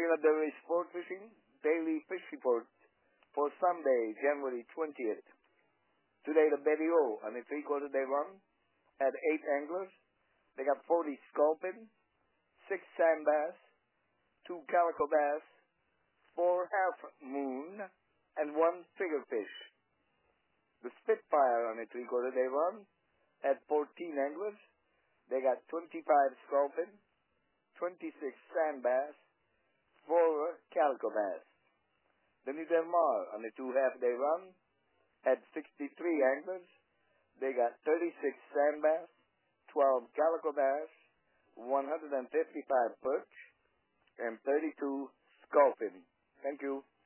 Manila Del Rey Sport Fishing Daily Fish Report for Sunday, January 20th. Today the Betty O on a 3/4 day run had 8 anglers. They got 40 sculpin, 6 sand bass, 2 calico bass, 4 half moon, and 1 figure fish. The Spitfire on a 3/4 day run had 14 anglers. They got 25 sculpin, 26 sand bass, 4 calico bass. The New Del Mar on a 2/2 day run had 63 anglers. They got 36 sand bass, 12 calico bass, 155 perch, and 32 sculpin. Thank you.